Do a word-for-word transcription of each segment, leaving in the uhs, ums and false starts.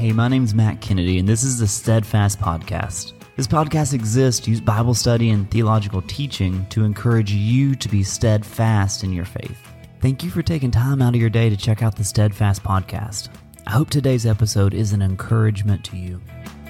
Hey, my name's Matt Kennedy, and this is the Steadfast Podcast. This podcast exists to use Bible study and theological teaching to encourage you to be steadfast in your faith. Thank you for taking time out of your day to check out the Steadfast Podcast. I hope today's episode is an encouragement to you.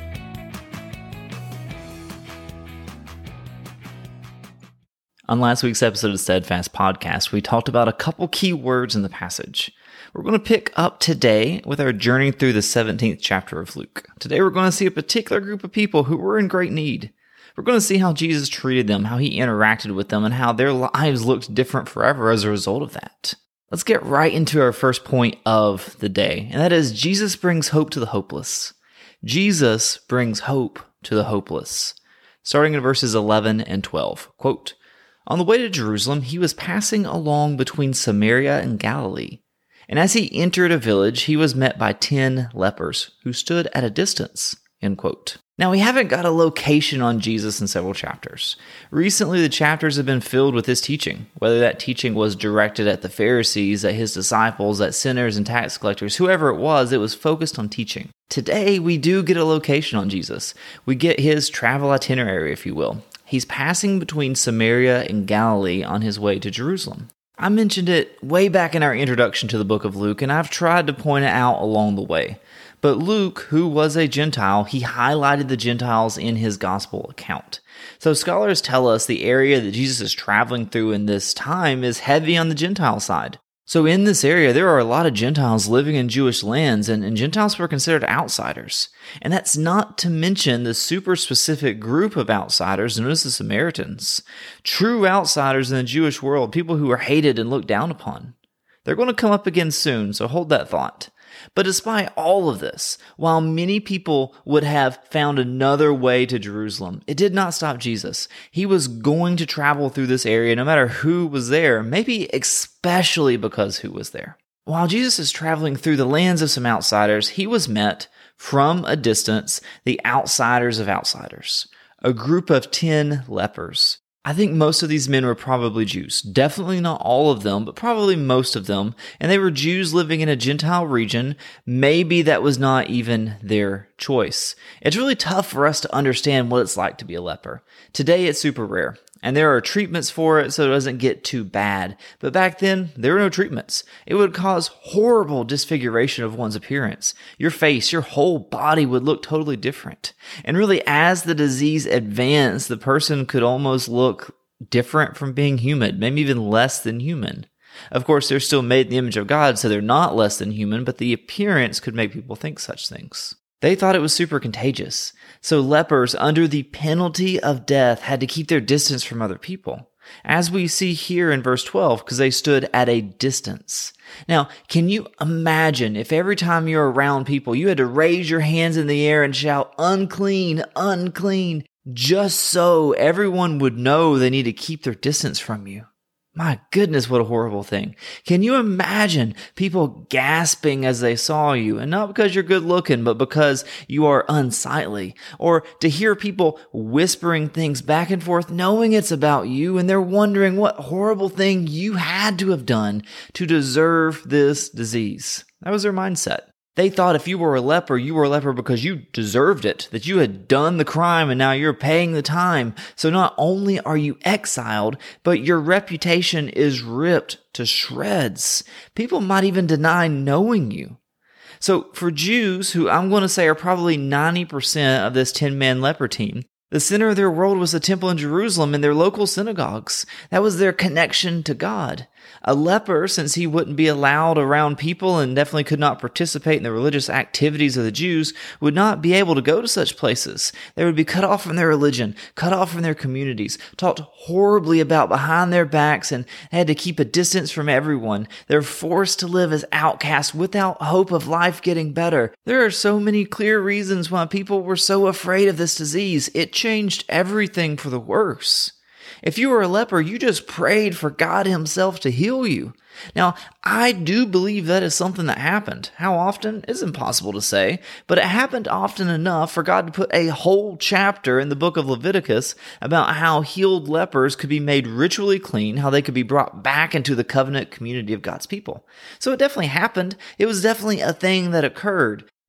On last week's episode of Steadfast Podcast, we talked about a couple key words in the passage. We're going to pick up today with our journey through the seventeenth chapter of Luke. Today we're going to see a particular group of people who were in great need. We're going to see how Jesus treated them, how he interacted with them, and how their lives looked different forever as a result of that. Let's get right into our first point of the day, and that is Jesus brings hope to the hopeless. Jesus brings hope to the hopeless. Starting in verses eleven and twelve, quote, "On the way to Jerusalem, he was passing along between Samaria and Galilee. And as he entered a village, he was met by ten lepers who stood at a distance," end quote. Now, we haven't got a location on Jesus in several chapters. Recently, the chapters have been filled with his teaching, whether that teaching was directed at the Pharisees, at his disciples, at sinners and tax collectors, whoever it was, it was focused on teaching. Today, we do get a location on Jesus. We get his travel itinerary, if you will. He's passing between Samaria and Galilee on his way to Jerusalem. I mentioned it way back in our introduction to the book of Luke, and I've tried to point it out along the way. But Luke, who was a Gentile, he highlighted the Gentiles in his gospel account. So scholars tell us the area that Jesus is traveling through in this time is heavy on the Gentile side. So in this area, there are a lot of Gentiles living in Jewish lands, and, and Gentiles were considered outsiders. And that's not to mention the super specific group of outsiders known as the Samaritans. True outsiders in the Jewish world, people who are hated and looked down upon. They're going to come up again soon, so hold that thought. But despite all of this, while many people would have found another way to Jerusalem, it did not stop Jesus. He was going to travel through this area no matter who was there, maybe especially because who was there. While Jesus is traveling through the lands of some outsiders, he was met from a distance, the outsiders of outsiders, a group of ten lepers. I think most of these men were probably Jews. Definitely not all of them, but probably most of them. And they were Jews living in a Gentile region. Maybe that was not even their choice. It's really tough for us to understand what it's like to be a leper. Today, it's super rare. And there are treatments for it so it doesn't get too bad. But back then, there were no treatments. It would cause horrible disfiguration of one's appearance. Your face, your whole body would look totally different. And really, as the disease advanced, the person could almost look different from being human, maybe even less than human. Of course, they're still made in the image of God, so they're not less than human, but the appearance could make people think such things. They thought it was super contagious. So lepers, under the penalty of death, had to keep their distance from other people, as we see here in verse twelve, because they stood at a distance. Now, can you imagine if every time you're around people, you had to raise your hands in the air and shout, "Unclean, unclean," just so everyone would know they need to keep their distance from you? My goodness, what a horrible thing. Can you imagine people gasping as they saw you, and not because you're good looking, but because you are unsightly? Or to hear people whispering things back and forth, knowing it's about you, and they're wondering what horrible thing you had to have done to deserve this disease. That was their mindset. They thought if you were a leper, you were a leper because you deserved it, that you had done the crime and now you're paying the time. So not only are you exiled, but your reputation is ripped to shreds. People might even deny knowing you. So for Jews, who I'm going to say are probably ninety percent of this ten-man leper team, the center of their world was the temple in Jerusalem and their local synagogues. That was their connection to God. A leper, since he wouldn't be allowed around people and definitely could not participate in the religious activities of the Jews, would not be able to go to such places. They would be cut off from their religion, cut off from their communities, talked horribly about behind their backs, and had to keep a distance from everyone. They're forced to live as outcasts without hope of life getting better. There are so many clear reasons why people were so afraid of this disease. It changed everything for the worse. If you were a leper, you just prayed for God himself to heal you. Now, I do believe that is something that happened. How often is impossible to say, but it happened often enough for God to put a whole chapter in the book of Leviticus about how healed lepers could be made ritually clean, how they could be brought back into the covenant community of God's people. So it definitely happened. It was definitely a thing that occurred.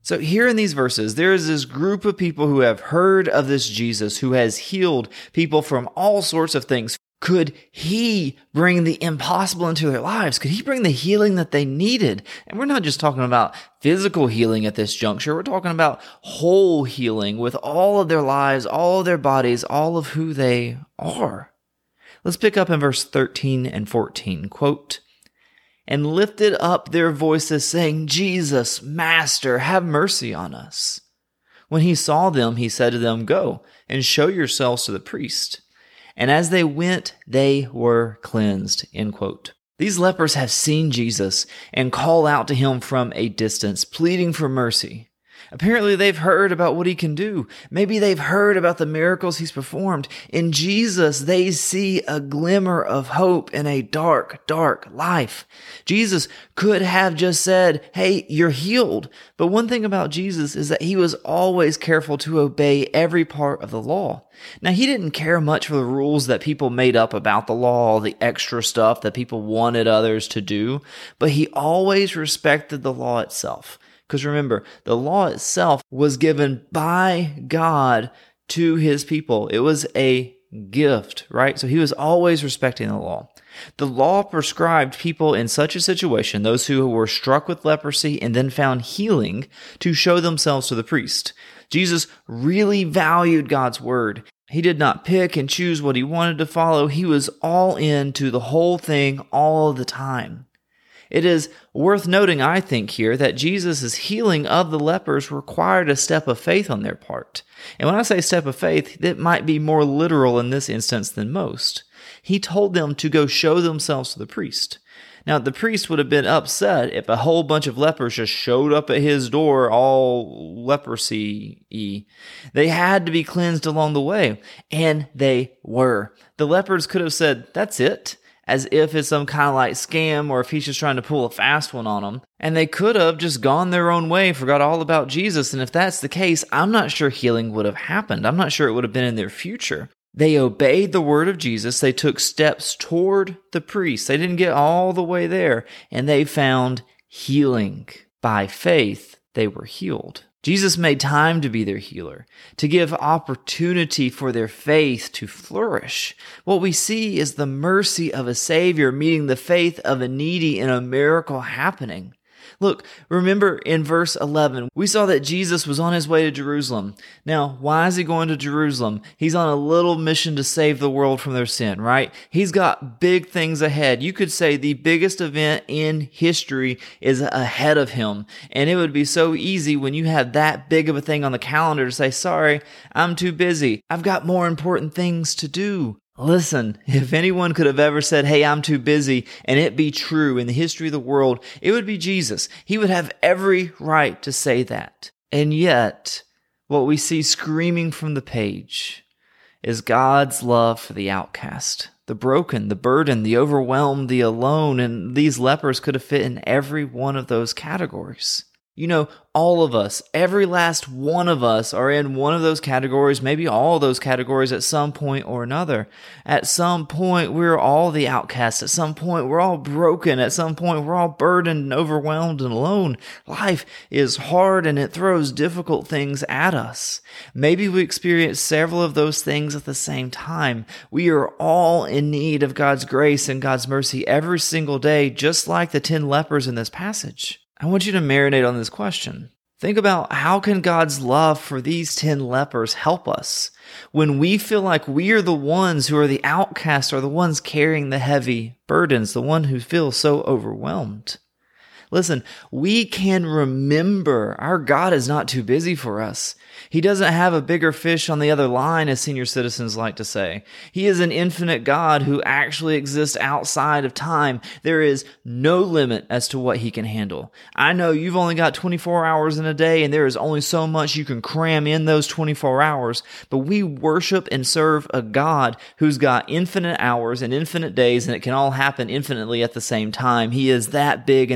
So here in these verses, there is this group of people who have heard of this Jesus who has healed people from all sorts of things. Could he bring the impossible into their lives? Could he bring the healing that they needed? And we're not just talking about physical healing at this juncture. We're talking about whole healing with all of their lives, all of their bodies, all of who they are. Let's pick up in verse thirteen and fourteen. Quote, "And lifted up their voices, saying, Jesus, Master, have mercy on us. When he saw them, he said to them, Go and show yourselves to the priest. And as they went, they were cleansed." End quote. These lepers have seen Jesus and call out to him from a distance, pleading for mercy. Apparently, they've heard about what he can do. Maybe they've heard about the miracles he's performed. In Jesus, they see a glimmer of hope in a dark, dark life. Jesus could have just said, hey, you're healed. But one thing about Jesus is that he was always careful to obey every part of the law. Now, he didn't care much for the rules that people made up about the law, the extra stuff that people wanted others to do, but he always respected the law itself. Because remember, the law itself was given by God to his people. It was a gift, right? So he was always respecting the law. The law prescribed people in such a situation, those who were struck with leprosy and then found healing, to show themselves to the priest. Jesus really valued God's word. He did not pick and choose what he wanted to follow. He was all in to the whole thing all the time. It is worth noting, I think, here that Jesus' healing of the lepers required a step of faith on their part. And when I say step of faith, it might be more literal in this instance than most. He told them to go show themselves to the priest. Now, the priest would have been upset if a whole bunch of lepers just showed up at his door all leprosy-y. They had to be cleansed along the way, and they were. The lepers could have said, that's it, as if it's some kind of like scam or if he's just trying to pull a fast one on them. And they could have just gone their own way, forgot all about Jesus. And if that's the case, I'm not sure healing would have happened. I'm not sure it would have been in their future. They obeyed the word of Jesus. They took steps toward the priest. They didn't get all the way there, and they found healing. By faith, they were healed. Jesus made time to be their healer, to give opportunity for their faith to flourish. What we see is the mercy of a Savior meeting the faith of a needy in a miracle happening. Look, remember in verse eleven, we saw that Jesus was on his way to Jerusalem. Now, why is he going to Jerusalem? He's on a little mission to save the world from their sin, right? He's got big things ahead. You could say the biggest event in history is ahead of him. And it would be so easy when you have that big of a thing on the calendar to say, sorry, I'm too busy. I've got more important things to do. Listen, if anyone could have ever said, hey, I'm too busy, and it be true in the history of the world, it would be Jesus. He would have every right to say that. And yet, what we see screaming from the page is God's love for the outcast, the broken, the burdened, the overwhelmed, the alone, and these lepers could have fit in every one of those categories. You know, all of us, every last one of us are in one of those categories, maybe all of those categories at some point or another. At some point, we're all the outcasts. At some point, we're all broken. At some point, we're all burdened and overwhelmed and alone. Life is hard and it throws difficult things at us. Maybe we experience several of those things at the same time. We are all in need of God's grace and God's mercy every single day, just like the ten lepers in this passage. I want you to marinate on this question. Think about how can God's love for these ten lepers help us when we feel like we are the ones who are the outcasts or the ones carrying the heavy burdens, the one who feels so overwhelmed. Listen, we can remember our God is not too busy for us. He doesn't have a bigger fish on the other line, as senior citizens like to say. He is an infinite God who actually exists outside of time. There is no limit as to what he can handle. I know you've only got twenty-four hours in a day, and there is only so much you can cram in those twenty-four hours, but we worship and serve a God who's got infinite hours and infinite days, and it can all happen infinitely at the same time. He is that big and that incredible.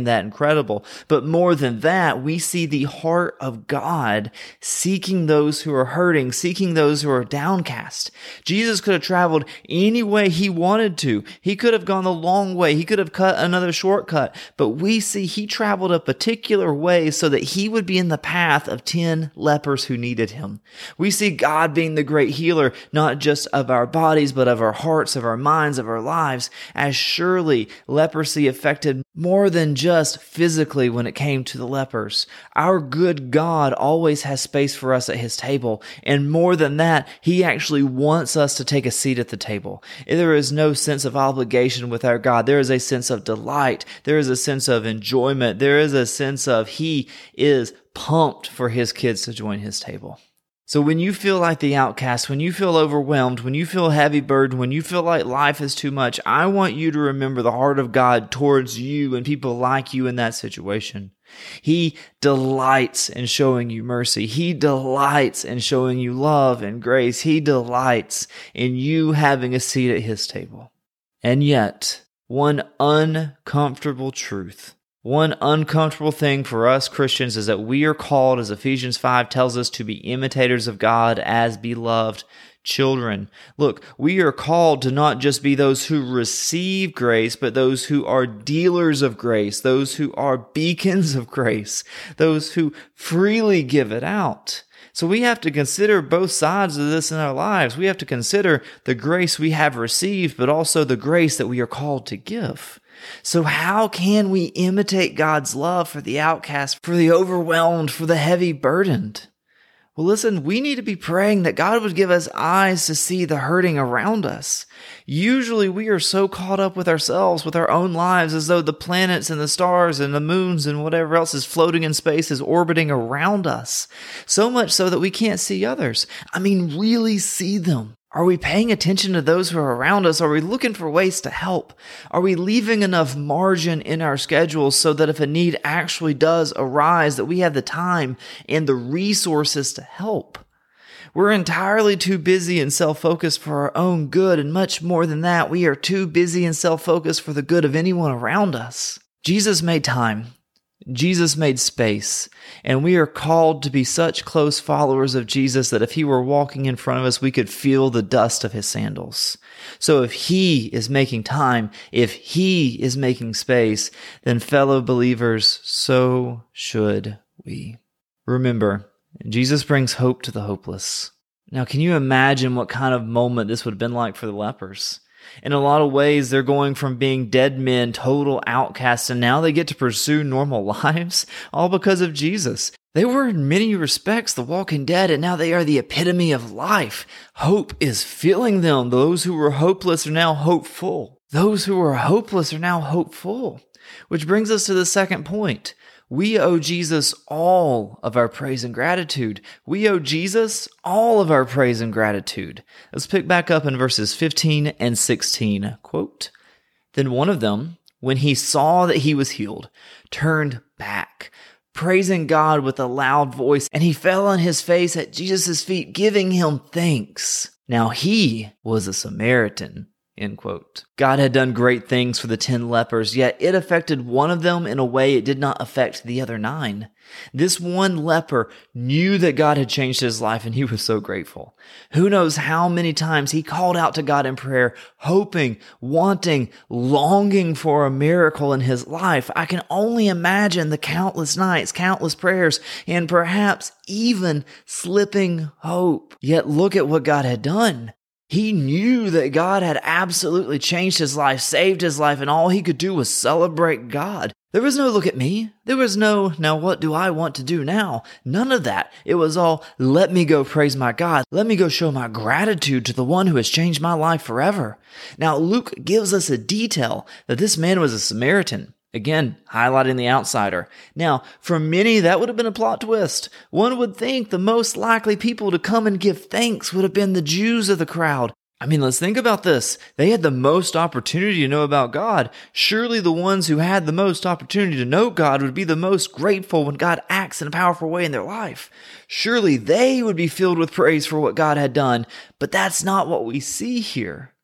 incredible. But more than that, we see the heart of God seeking those who are hurting, seeking those who are downcast. Jesus could have traveled any way he wanted to. He could have gone the long way. He could have cut another shortcut. But we see he traveled a particular way so that he would be in the path of ten lepers who needed him. We see God being the great healer, not just of our bodies, but of our hearts, of our minds, of our lives, as surely leprosy affected more than just physically when it came to the lepers. Our good God always has space for us at his table, and more than that, he actually wants us to take a seat at the table. There is no sense of obligation with our God. There is a sense of delight. There is a sense of enjoyment. There is a sense of he is pumped for his kids to join his table. So when you feel like the outcast, when you feel overwhelmed, when you feel heavy burdened, when you feel like life is too much, I want you to remember the heart of God towards you and people like you in that situation. He delights in showing you mercy. He delights in showing you love and grace. He delights in you having a seat at his table. And yet, one uncomfortable truth, one uncomfortable thing for us Christians is that we are called, as Ephesians five tells us, to be imitators of God as beloved children. Look, we are called to not just be those who receive grace, but those who are dealers of grace, those who are beacons of grace, those who freely give it out. So we have to consider both sides of this in our lives. We have to consider the grace we have received, but also the grace that we are called to give. So how can we imitate God's love for the outcast, for the overwhelmed, for the heavy burdened? Well, listen, we need to be praying that God would give us eyes to see the hurting around us. Usually we are so caught up with ourselves, with our own lives, as though the planets and the stars and the moons and whatever else is floating in space is orbiting around us. So much so that we can't see others. I mean, really see them. Are we paying attention to those who are around us? Are we looking for ways to help? Are we leaving enough margin in our schedules so that if a need actually does arise, that we have the time and the resources to help? We're entirely too busy and self-focused for our own good, and much more than that, we are too busy and self-focused for the good of anyone around us. Jesus made time. Jesus made space, and we are called to be such close followers of Jesus that if he were walking in front of us, we could feel the dust of his sandals. So if he is making time, if he is making space, then fellow believers, so should we. Remember, Jesus brings hope to the hopeless. Now, can you imagine what kind of moment this would have been like for the lepers? In a lot of ways, they're going from being dead men, total outcasts, and now they get to pursue normal lives, all because of Jesus. They were in many respects the walking dead, and now they are the epitome of life. Hope is filling them. Those who were hopeless are now hopeful. Those who were hopeless are now hopeful. Which brings us to the second point. We owe Jesus all of our praise and gratitude. We owe Jesus all of our praise and gratitude. Let's pick back up in verses fifteen and sixteen. Quote, "Then one of them, when he saw that he was healed, turned back, praising God with a loud voice, and he fell on his face at Jesus' feet, giving him thanks. Now he was a Samaritan." End quote. God had done great things for the ten lepers, yet it affected one of them in a way it did not affect the other nine. This one leper knew that God had changed his life, and he was so grateful. Who knows how many times he called out to God in prayer, hoping, wanting, longing for a miracle in his life. I can only imagine the countless nights, countless prayers, and perhaps even slipping hope. Yet look at what God had done. He knew that God had absolutely changed his life, saved his life, and all he could do was celebrate God. There was no look at me. There was no, now what do I want to do now? None of that. It was all, let me go praise my God. Let me go show my gratitude to the one who has changed my life forever. Now, Luke gives us a detail that this man was a Samaritan. Again, highlighting the outsider. Now, for many, that would have been a plot twist. One would think the most likely people to come and give thanks would have been the Jews of the crowd. I mean, let's think about this. They had the most opportunity to know about God. Surely the ones who had the most opportunity to know God would be the most grateful when God acts in a powerful way in their life. Surely they would be filled with praise for what God had done. But that's not what we see here.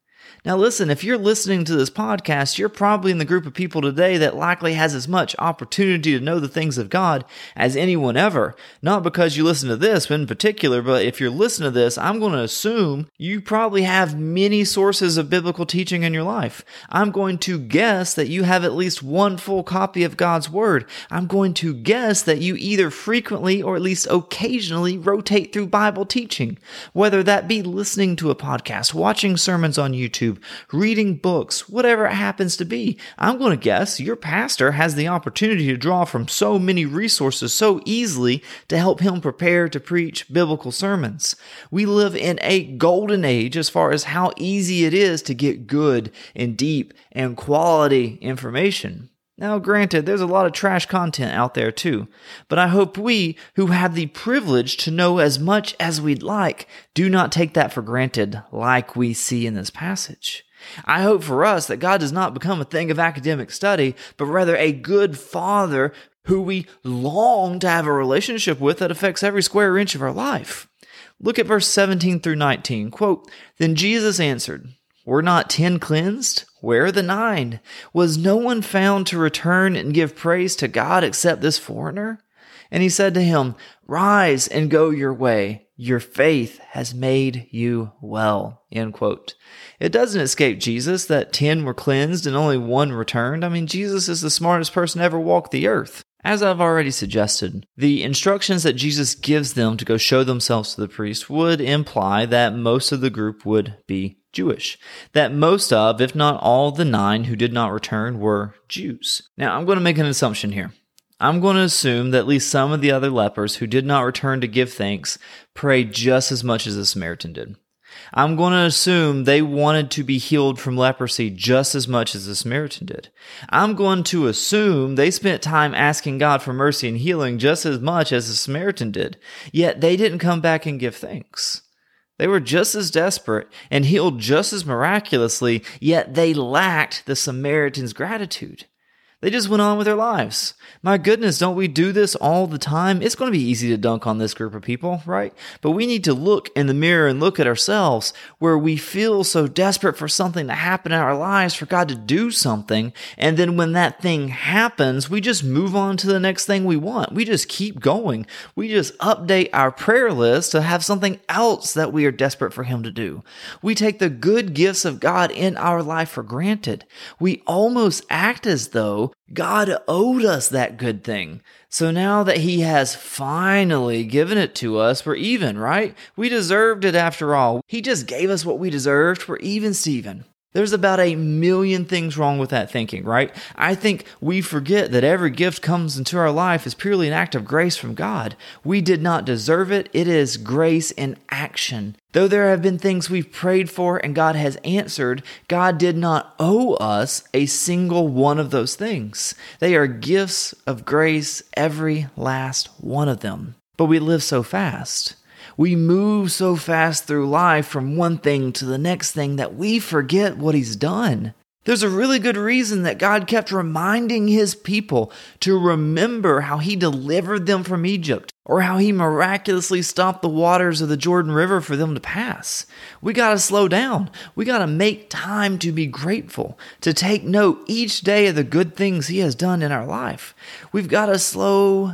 Now listen, if you're listening to this podcast, you're probably in the group of people today that likely has as much opportunity to know the things of God as anyone ever. Not because you listen to this in particular, but if you're listening to this, I'm going to assume you probably have many sources of biblical teaching in your life. I'm going to guess that you have at least one full copy of God's Word. I'm going to guess that you either frequently or at least occasionally rotate through Bible teaching, whether that be listening to a podcast, watching sermons on YouTube, reading books, whatever it happens to be. I'm going to guess your pastor has the opportunity to draw from so many resources so easily to help him prepare to preach biblical sermons. We live in a golden age as far as how easy it is to get good and deep and quality information. Now, granted, there's a lot of trash content out there too, but I hope we, who have the privilege to know as much as we'd like, do not take that for granted like we see in this passage. I hope for us that God does not become a thing of academic study, but rather a good Father who we long to have a relationship with that affects every square inch of our life. Look at verse seventeen through nineteen. Quote, "Then Jesus answered, 'Were not ten cleansed? Where are the nine? Was no one found to return and give praise to God except this foreigner?' And he said to him, 'Rise and go your way. Your faith has made you well.'" End quote. It doesn't escape Jesus that ten were cleansed and only one returned. I mean, Jesus is the smartest person to ever walk the earth. As I've already suggested, the instructions that Jesus gives them to go show themselves to the priest would imply that most of the group would be Jewish, that most of, if not all, the nine who did not return were Jews. Now, I'm going to make an assumption here. I'm going to assume that at least some of the other lepers who did not return to give thanks prayed just as much as the Samaritan did. I'm going to assume they wanted to be healed from leprosy just as much as the Samaritan did. I'm going to assume they spent time asking God for mercy and healing just as much as the Samaritan did, yet they didn't come back and give thanks. They were just as desperate and healed just as miraculously, yet they lacked the Samaritan's gratitude. They just went on with their lives. My goodness, don't we do this all the time? It's going to be easy to dunk on this group of people, right? But we need to look in the mirror and look at ourselves where we feel so desperate for something to happen in our lives, for God to do something. And then when that thing happens, we just move on to the next thing we want. We just keep going. We just update our prayer list to have something else that we are desperate for Him to do. We take the good gifts of God in our life for granted. We almost act as though God owed us that good thing. So now that He has finally given it to us, we're even, right? We deserved it after all. He just gave us what we deserved. We're even, Stephen. There's about a million things wrong with that thinking, right? I think we forget that every gift comes into our life is purely an act of grace from God. We did not deserve it. It is grace in action. Though there have been things we've prayed for and God has answered, God did not owe us a single one of those things. They are gifts of grace, every last one of them. But we live so fast. We move so fast through life from one thing to the next thing that we forget what He's done. There's a really good reason that God kept reminding His people to remember how He delivered them from Egypt, or how He miraculously stopped the waters of the Jordan River for them to pass. We got to slow down. We got to make time to be grateful, to take note each day of the good things He has done in our life. We've got to slow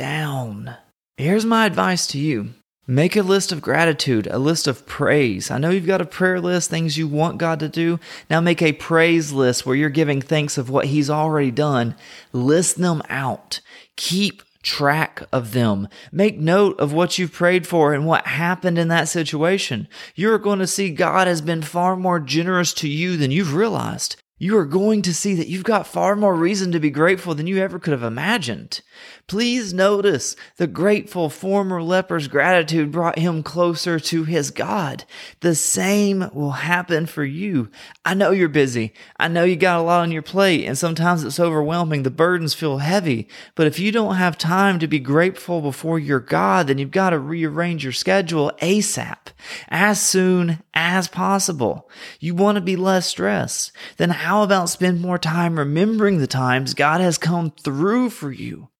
down. Here's my advice to you. Make a list of gratitude, a list of praise. I know you've got a prayer list, things you want God to do. Now make a praise list where you're giving thanks of what He's already done. List them out. Keep track of them. Make note of what you've prayed for and what happened in that situation. You're going to see God has been far more generous to you than you've realized. You are going to see that you've got far more reason to be grateful than you ever could have imagined. Please notice the grateful former leper's gratitude brought him closer to his God. The same will happen for you. I know you're busy. I know you got a lot on your plate, and sometimes it's overwhelming. The burdens feel heavy. But if you don't have time to be grateful before your God, then you've got to rearrange your schedule ASAP, as soon as possible. You want to be less stressed. Then how about spend more time remembering the times God has come through for you?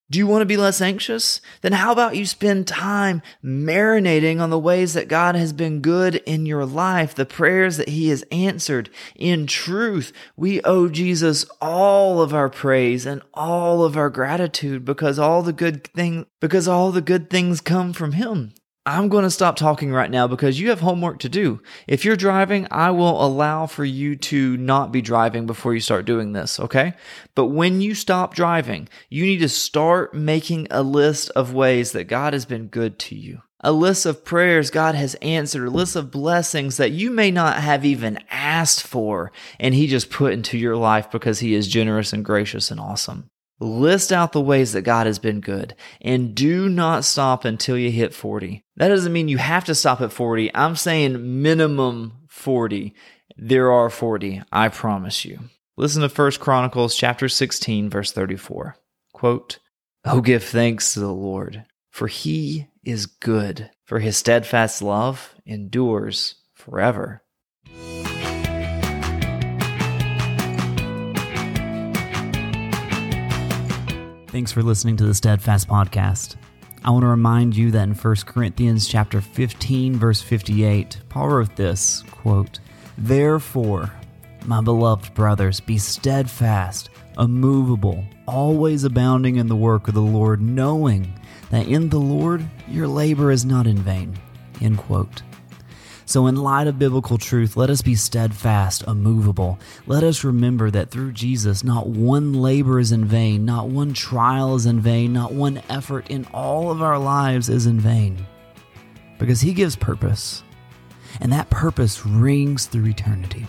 Do you want to be less anxious? Then how about you spend time marinating on the ways that God has been good in your life, the prayers that He has answered. In truth, we owe Jesus all of our praise and all of our gratitude because all the good thing, because all the good things come from Him. I'm going to stop talking right now because you have homework to do. If you're driving, I will allow for you to not be driving before you start doing this, okay? But when you stop driving, you need to start making a list of ways that God has been good to you. A list of prayers God has answered, a list of blessings that you may not have even asked for, and He just put into your life because He is generous and gracious and awesome. List out the ways that God has been good, and do not stop until you hit forty. That doesn't mean you have to stop at forty. I'm saying minimum forty. There are forty, I promise you. Listen to First Chronicles chapter sixteen, verse thirty-four. Quote, "Oh, give thanks to the Lord, for He is good, for His steadfast love endures forever." Thanks for listening to the Steadfast Podcast. I want to remind you that in First Corinthians chapter fifteen, verse fifty-eight, Paul wrote this, quote, "Therefore, my beloved brothers, be steadfast, immovable, always abounding in the work of the Lord, knowing that in the Lord your labor is not in vain." End quote. So in light of biblical truth, let us be steadfast, immovable. Let us remember that through Jesus, not one labor is in vain, not one trial is in vain, not one effort in all of our lives is in vain. Because He gives purpose, and that purpose rings through eternity.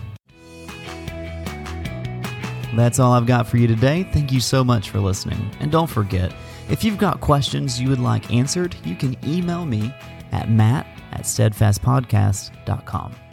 That's all I've got for you today. Thank you so much for listening. And don't forget, if you've got questions you would like answered, you can email me at matt at steadfast podcast dot com.